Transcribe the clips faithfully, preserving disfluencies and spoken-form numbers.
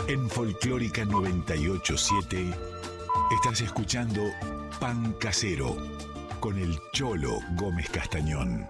En Folclórica noventa y ocho siete estás escuchando Pan Casero con el Cholo Gómez Castañón.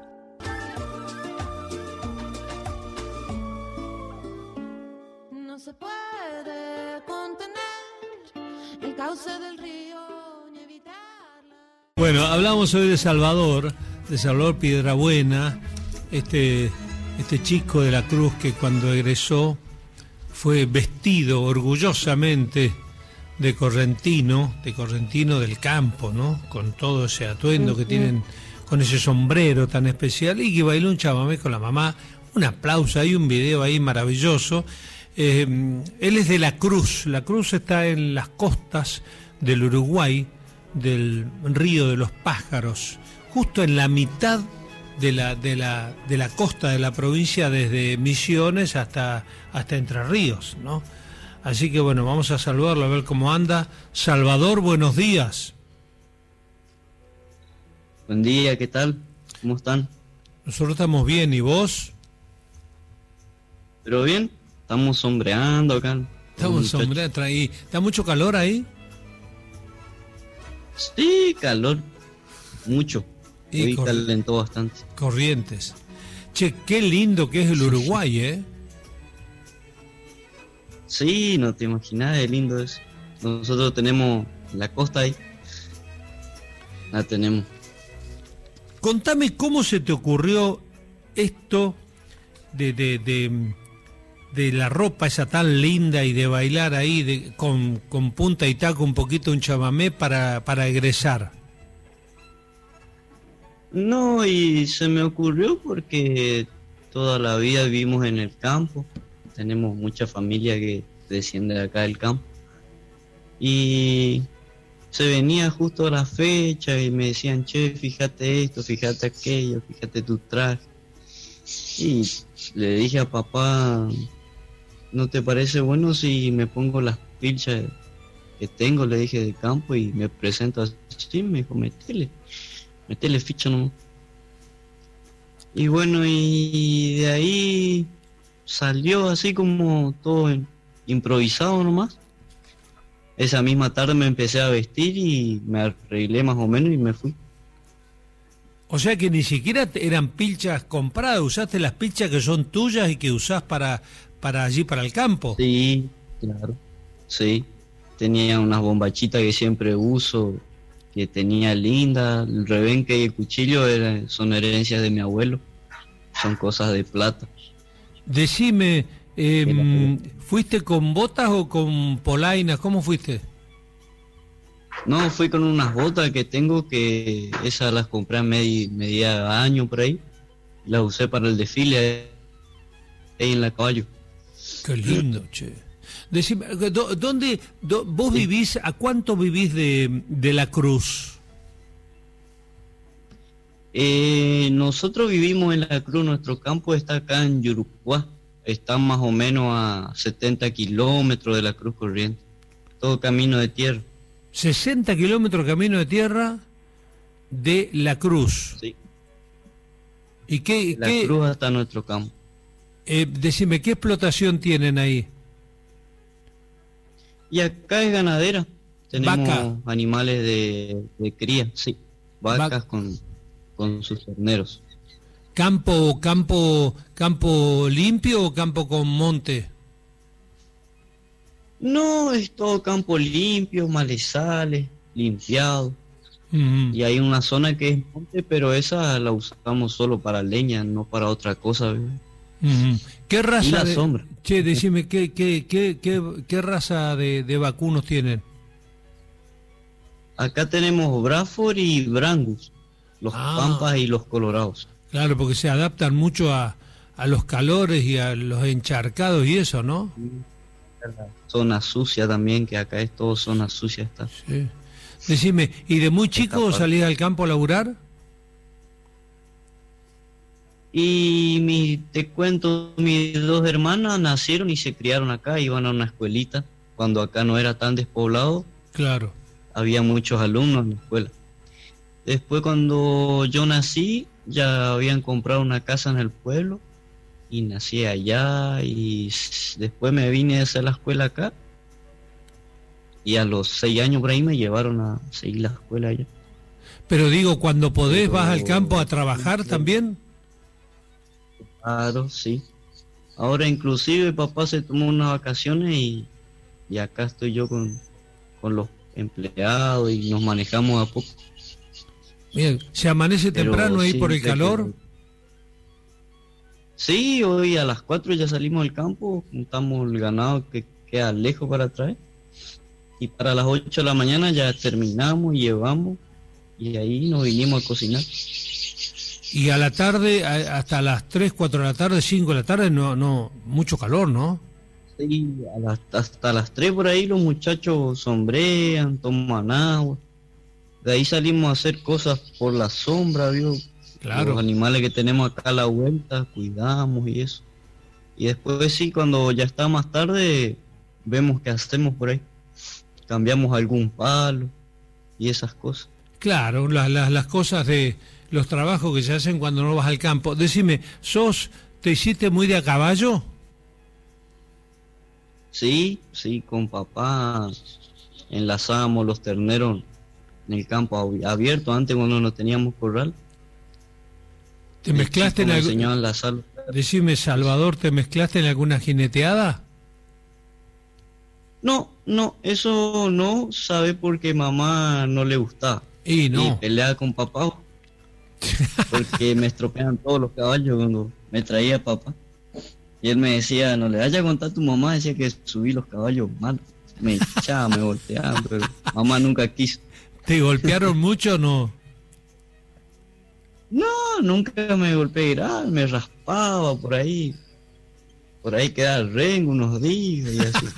No se puede contener el cauce del río ni evitarla. Bueno, hablamos hoy de Salvador, de Salvador Piedrabuena, este, este chico de la Cruz que cuando egresó fue vestido orgullosamente de correntino, de correntino del campo, ¿no? Con todo ese atuendo que tienen, con ese sombrero tan especial, y que bailó un chamamé con la mamá. Un aplauso, hay un video ahí maravilloso. Eh, él es de La Cruz. La Cruz está en las costas del Uruguay, del Río de los Pájaros, justo en la mitad de la, de la, de la costa de la provincia, desde Misiones hasta, hasta Entre Ríos, ¿no? Así que bueno, vamos a saludarlo, a ver cómo anda. Salvador, buenos días. Buen día, ¿qué tal? ¿Cómo están? Nosotros estamos bien, ¿y vos? ¿Pero bien? Estamos sombreando acá. Estamos sombreando, ahí. ¿Está mucho calor ahí? Sí, calor. Mucho. Y Hoy cor- calentó bastante. Corrientes. Che, qué lindo que es el Uruguay, ¿eh? Sí, no te imaginas, es lindo eso. Nosotros tenemos la costa ahí. La tenemos. Contame cómo se te ocurrió esto de, de, de, de la ropa esa tan linda y de bailar ahí de, con, con punta y taco un poquito un chamamé para, para egresar. No, y se me ocurrió porque toda la vida vivimos en el campo. Tenemos mucha familia que desciende de acá del campo. Y se venía justo a la fecha y me decían, che, fíjate esto, fíjate aquello, fíjate tu traje. Y le dije a papá, ¿no te parece bueno si me pongo las pilchas que tengo? Le dije de campo y me presento así. Me dijo, metele, metele ficha nomás. Y bueno, y de ahí salió así como todo improvisado nomás. Esa misma tarde me empecé a vestir y me arreglé más o menos y me fui. O sea que ni siquiera te- eran pilchas compradas, usaste las pilchas que son tuyas y que usás para, para allí, para el campo. Sí, claro. Sí, tenía unas bombachitas que siempre uso, que tenía linda. El rebenque y el cuchillo eran, son herencias de mi abuelo. Son cosas de plata. Decime, eh, ¿fuiste con botas o con polainas? ¿Cómo fuiste? No, fui con unas botas que tengo que esas las compré a medi- media año por ahí. Las usé para el desfile ahí en la caballo. Qué lindo, che. Decime, ¿dó- ¿dónde, dó- vos vivís, a cuánto vivís de, de La Cruz? Eh, nosotros vivimos en La Cruz, nuestro campo está acá en Yurucuá. Está más o menos a setenta kilómetros de La Cruz Corriente. Todo camino de tierra. sesenta kilómetros camino de tierra de La Cruz. Sí. ¿Y qué, La qué Cruz hasta nuestro campo. eh, decime, qué explotación tienen ahí? Y acá es ganadera. Tenemos Vaca. animales de, de cría, sí. Vacas Va- con, con sus terneros. ¿Campo, campo, campo limpio o campo con monte? No, es todo campo limpio, malezales, limpiado. Ujú. Y hay una zona que es monte, pero esa la usamos solo para leña, no para otra cosa. ¿Ve? Ujú. ¿Qué raza Y la de... sombra. Che, decime, ¿qué, qué, qué, qué, qué raza de, de vacunos tienen? Acá tenemos Bradford y Brangus, los Ah. pampas y los colorados. Claro, porque se adaptan mucho a, a los calores y a los encharcados y eso, ¿no? Zona sucia también, que acá es todo zona sucia. Está. Sí. Decime, ¿y de muy chico Está salís al campo a laburar? Y mi, te cuento, mis dos hermanas nacieron y se criaron acá, iban a una escuelita. Cuando acá no era tan despoblado, Claro. había muchos alumnos en la escuela. Después cuando yo nací, ya habían comprado una casa en el pueblo y nací allá y s- después me vine a hacer la escuela acá y a los seis años por ahí me llevaron a seguir la escuela allá. Pero digo, cuando podés, Pero- ¿vas al campo a trabajar también? Claro, sí. Ahora inclusive papá se tomó unas vacaciones y, y acá estoy yo con, con los empleados y nos manejamos a poco. Bien, ¿se amanece Pero temprano ahí sí, por el de que- calor? Sí, hoy a las cuatro ya salimos del campo, juntamos el ganado que queda lejos para traer. Y para las ocho de la mañana ya terminamos, llevamos y ahí nos vinimos a cocinar. Y a la tarde, a- hasta las tres, cuatro de la tarde, cinco de la tarde, no, no, mucho calor, ¿no? Sí, a las- hasta las tres por ahí los muchachos sombrean, toman agua. De ahí salimos a hacer cosas por la sombra, ¿vio? Claro. Los animales que tenemos acá a la vuelta, cuidamos y eso. Y después sí, cuando ya está más tarde, vemos qué hacemos por ahí. Cambiamos algún palo y esas cosas. Claro, las, las, las cosas de los trabajos que se hacen cuando no vas al campo. Decime, ¿sos, te hiciste muy de a caballo? Sí, sí, con papá enlazábamos los terneros en el campo abi- abierto, antes cuando no teníamos corral. ¿Te mezclaste en Me algo? enseñó a enlazar. Decime, Salvador, ¿te mezclaste en alguna jineteada? No, no, eso no, sabe porque mamá no le gustaba. Y Y no. peleaba con papá porque me estropean todos los caballos cuando me traía papá. Y él me decía, no le vayas a contar a tu mamá, decía que subí los caballos mal. Me echaba, me volteaba, pero mamá nunca quiso. ¿Te golpearon mucho o no? No, nunca me golpeé grave, me raspaba por ahí. Por ahí quedaba el rengo unos días y así.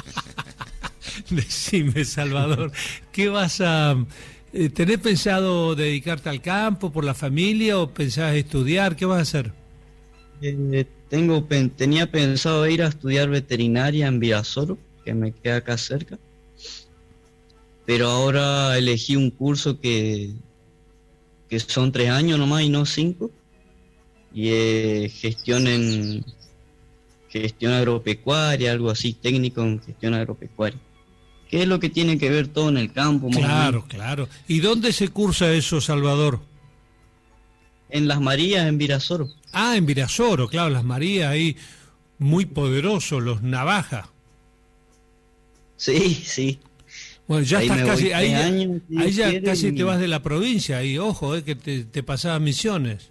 Decime, Salvador, ¿qué vas a... eh, ¿Tenés pensado dedicarte al campo por la familia o pensás estudiar? ¿Qué vas a hacer? Eh, tengo, pen- tenía pensado ir a estudiar veterinaria en Virasoro, que me queda acá cerca. Pero ahora elegí un curso que, que son tres años nomás y no cinco. Y es gestión en gestión agropecuaria, algo así, técnico en gestión agropecuaria. ¿Qué es lo que tiene que ver todo en el campo? más o Claro, menos? claro. ¿Y dónde se cursa eso, Salvador? En Las Marías, en Virasoro. Ah, en Virasoro, claro, las Marías ahí, muy poderosos, los Navaja. Sí, sí. Bueno, ya Ahí estás me voy casi, tres ahí, ya- años, si ahí Dios ya quiere, casi y- te vas de la provincia, ahí, ojo, eh, que te, te pasabas Misiones.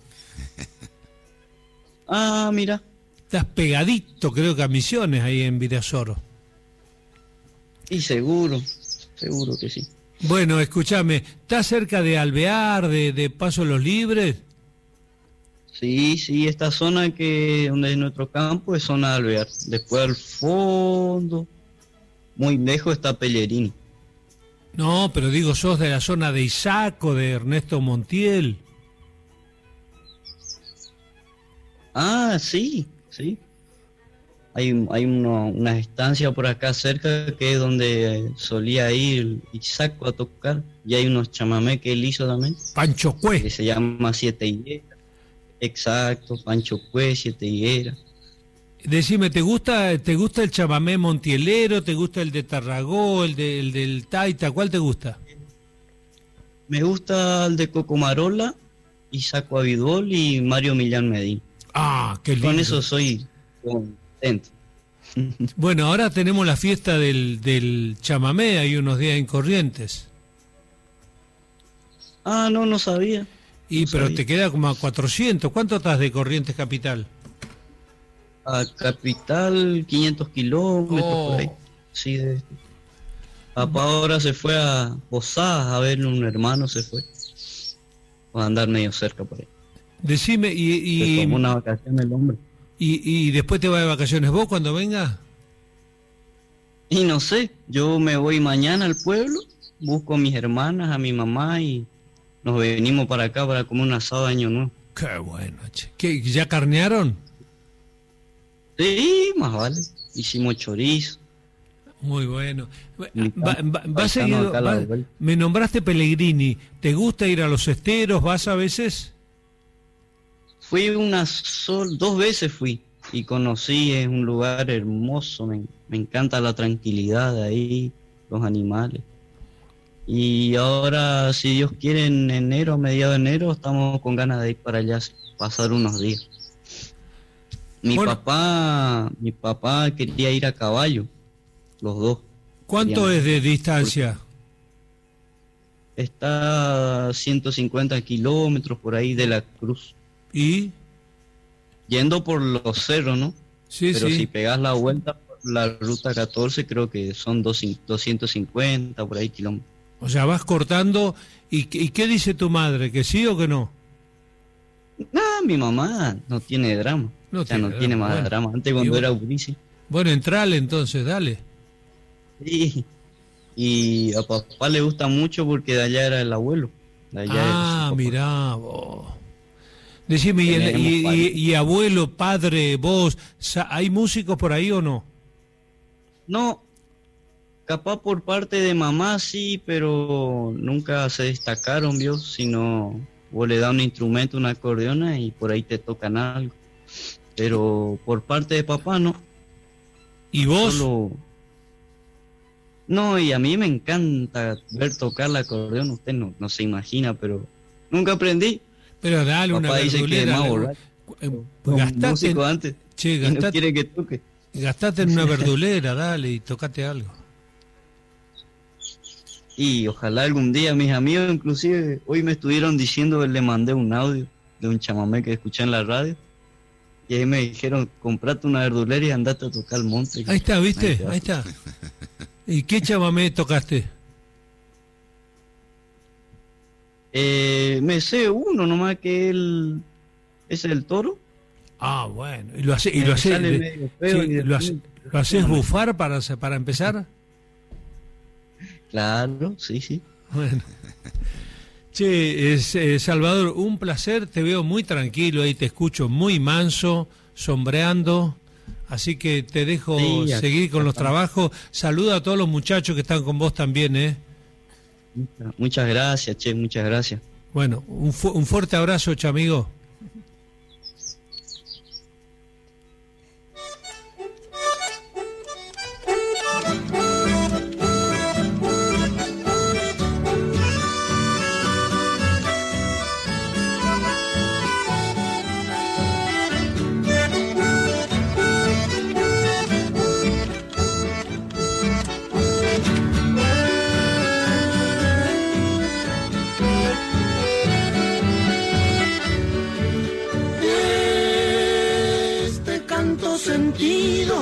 Ah, mira. Estás pegadito, creo que a Misiones, ahí en Virasoro. Y seguro, seguro que sí. Bueno, escúchame, ¿estás cerca de Alvear, de, de Paso Los Libres? Sí, sí, esta zona que donde es nuestro campo es zona de Alvear. Después al fondo, muy lejos está Pellerini. No, pero digo, sos de la zona de Isaco, de Ernesto Montiel. Ah, sí, sí. Hay, hay uno- una estancia por acá cerca que es donde solía ir Isaco a tocar. Y hay unos chamamé que él hizo también, Pancho que Cue. se llama Siete Higueras. Exacto, Pancho Cue, Siete Higueras. Decime, ¿te gusta, te gusta el chamamé montielero? ¿Te gusta el de Tarragó, el, de, el del Taita? ¿Cuál te gusta? Me gusta el de Cocomarola, Isaco Abidol y Mario Millán Medina. Ah, qué lindo. Con eso soy contento. Bueno, ahora tenemos la fiesta del, del chamamé, hay unos días en Corrientes. Ah, no, no sabía. Y No pero sabía. te queda como a cuatrocientos. ¿Cuánto estás de Corrientes Capital? A Capital, quinientos kilómetros Oh. por ahí. Sí, de... Papá ahora se fue a Posadas a ver un hermano, se fue. Va a andar medio cerca por ahí. Decime, y, Se y, tomó una vacación el hombre. y, y después te vas de vacaciones vos cuando vengas. Y no sé, yo me voy mañana al pueblo, busco a mis hermanas, a mi mamá y nos venimos para acá para comer un asado de Año Nuevo. Qué bueno, che. ¿Qué, ¿Ya carnearon? Sí, más vale. Hicimos chorizo. Muy bueno. Mi Va- campo, va- va paisano seguido- acá a la va- vuelta. me nombraste Pellegrini. ¿Te gusta ir a los esteros? ¿Vas a veces? Fui unas sol, dos veces fui. y conocí, es un lugar hermoso, me, me encanta la tranquilidad de ahí, los animales. Y ahora, si Dios quiere, en enero, a mediados de enero, estamos con ganas de ir para allá, pasar unos días. Mi Bueno. papá, mi papá quería ir a caballo, los dos. ¿Cuánto Querían- es de distancia? Está a ciento cincuenta kilómetros por ahí de la Cruz, ¿Y? yendo por los cerros, ¿no? Sí, Pero sí. si pegas la vuelta por la ruta catorce, creo que son dos- doscientos cincuenta por ahí kilómetros. O sea, vas cortando. ¿Y, qué- y qué dice tu madre? ¿Que sí o que no? No, mi mamá no tiene drama. No o sea, tiene no tiene drama, más bueno. drama. Antes Y cuando bueno. era gurici. Bueno, entrale entonces, dale. Sí. Y a papá le gusta mucho porque de allá era el abuelo. De allá era su Ah, papá. mirá vos. Decime, ¿y, el- Tenemos y- y- varios. y abuelo, padre, vos, sa- ¿hay músicos por ahí o no? No, capaz por parte de mamá sí, pero nunca se destacaron, ¿vio? Sino vos le das un instrumento, una acordeona y por ahí te tocan algo. Pero por parte de papá no. ¿Y vos? Solo... No, y a mí me encanta ver tocar la acordeón, usted no, no se imagina, pero nunca aprendí. Pero dale una Papá dice que es verdulera. más le- borracho. eh, Un gastate, músico antes che, y no gastate, quiere que toque. gastate en una verdulera, dale, y tocate algo. Y ojalá algún día mis amigos, inclusive hoy me estuvieron diciendo, le mandé un audio de un chamamé que escuché en la radio, y ahí me dijeron, comprate una verdulera y andate a tocar el monte. Ahí está, ¿viste? Ahí te va. Ahí está. ¿Y qué chamamé tocaste? Eh, me sé uno nomás que el, es el toro. Ah, bueno. ¿Y lo, hace, y Me lo, hace- sale de- medio feo sí, y lo, hace- después- lo haces bufar para, para empezar? Claro, sí, sí. Bueno. Che, es, eh, Salvador, un placer, te veo muy tranquilo ahí, te escucho muy manso, sombreando, así que te dejo Sí, acá seguir con los estamos. trabajos. Saluda a todos los muchachos que están con vos también, ¿eh? Muchas, muchas gracias, che, muchas gracias. Bueno, un, fu- un fuerte abrazo, chamigo. Este canto sentido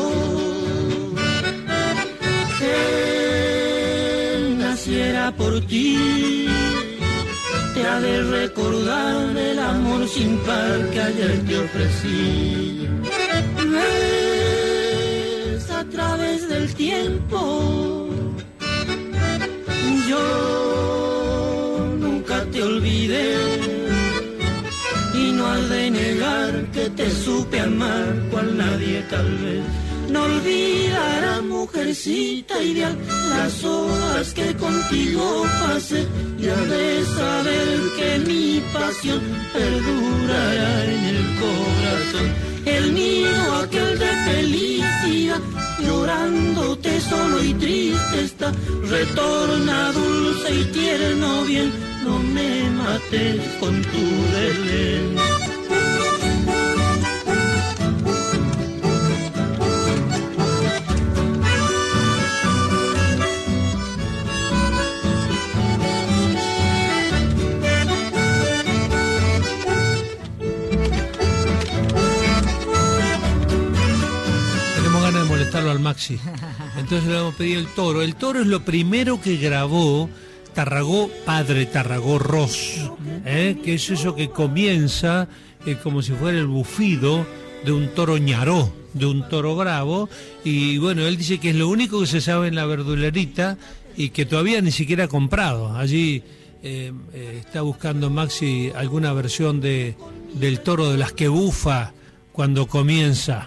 que naciera por ti te ha de recordar el amor sin par que ayer te ofrecí. Ves a través del tiempo, yo nunca te olvidé y no has de negar que te supe amar cual nadie tal vez. No olvidará, mujercita ideal, las horas que contigo pasé, y has de saber que mi pasión perdurará en el corazón. El nido aquel de felicidad, llorándote solo y triste está, retorna dulce y tierno bien, no me mates con tu desdén. Tenemos ganas de molestarlo al Maxi. Entonces le vamos a pedir el toro. El toro es lo primero que grabó Tarragó Padre Tarragó Ross, ¿eh? Que es eso que comienza eh, como si fuera el bufido de un toro ñaró, de un toro bravo. Y bueno, él dice que es lo único que se sabe en la verdulerita y que todavía ni siquiera ha comprado. Allí eh, eh, está buscando Maxi alguna versión de del toro de las que bufa cuando comienza.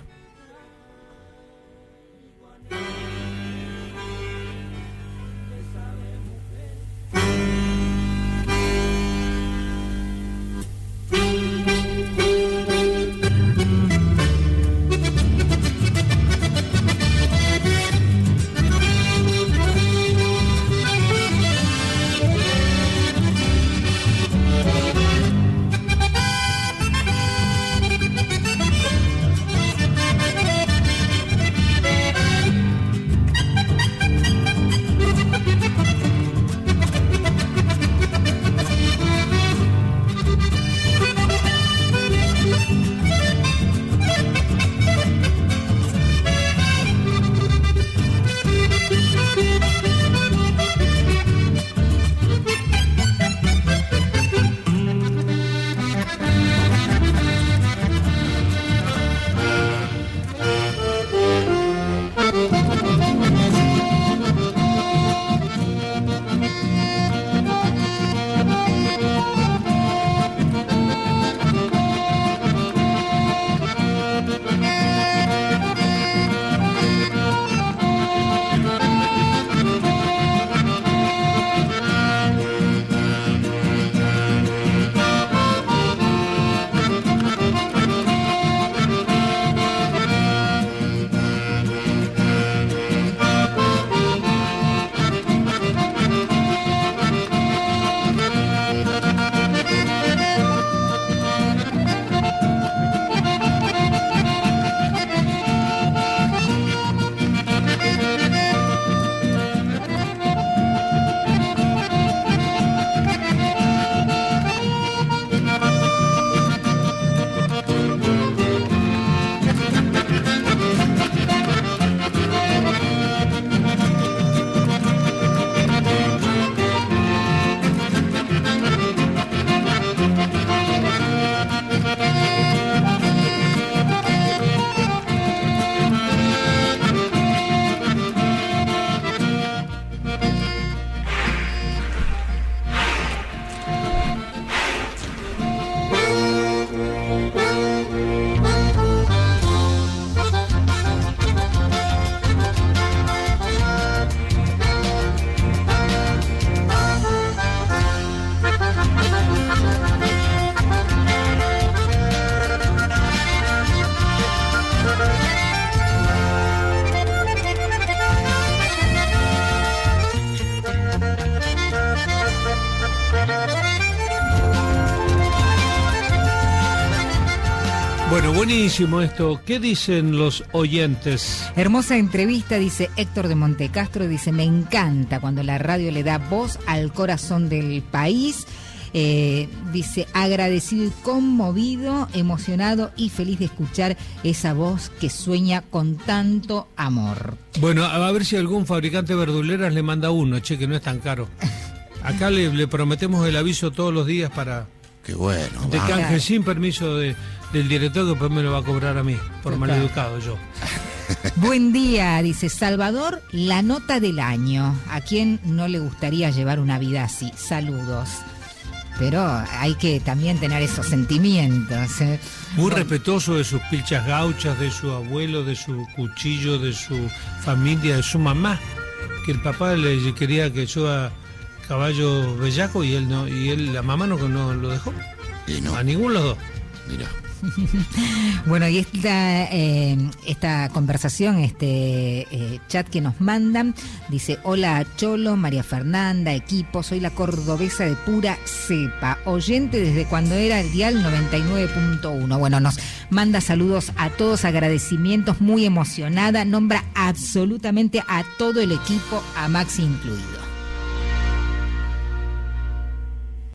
Bueno, buenísimo esto. ¿Qué dicen los oyentes? Hermosa entrevista, dice Héctor de Montecastro, dice, me encanta cuando la radio le da voz al corazón del país. Eh, dice, agradecido y conmovido, emocionado y feliz de escuchar esa voz que sueña con tanto amor. Bueno, a ver si algún fabricante de verduleras le manda uno, che, que no es tan caro. Acá le, le prometemos el aviso todos los días para... Qué bueno. De va. canje sin permiso de, del director, que después me lo va a cobrar a mí, por Total. maleducado yo. Buen día, dice Salvador, la nota del año. ¿A quién no le gustaría llevar una vida así? Saludos. Pero hay que también tener esos sentimientos. ¿eh? Muy Bueno, respetuoso de sus pilchas gauchas, de su abuelo, de su cuchillo, de su familia, de su mamá, que el papá le quería que yo a caballo bellaco y él no, y él, la mamá no, no lo dejó. Y no, A ninguno de los dos. mira. Bueno, y esta, eh, esta conversación, este eh, chat que nos mandan, dice, hola Cholo, María Fernanda, equipo, soy la cordobesa de pura cepa, oyente desde cuando era el dial noventa y nueve punto uno. Bueno, nos manda saludos a todos, agradecimientos, muy emocionada, nombra absolutamente a todo el equipo, a Maxi incluido.